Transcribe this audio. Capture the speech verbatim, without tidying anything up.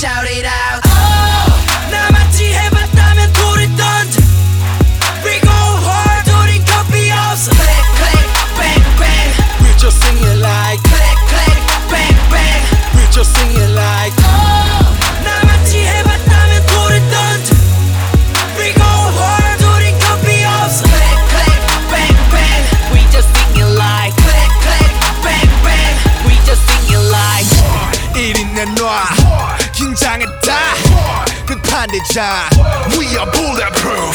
shout it out. Oh, 나같이 해봤다면 돌을 던져. We go hard, 우린 겁이 없어. Click, click, bang, bang. We just sing it like Click, click, bang, bang. We just sing it like Oh, 나같이 해봤다면 돌을 던져. We go hard, 우린 겁이 없어. Click, click, bang, bang. We just sing it like Click, click, bang, bang. We just sing it like 이리 내놔 긴장했다 끝판대자 We are bulletproof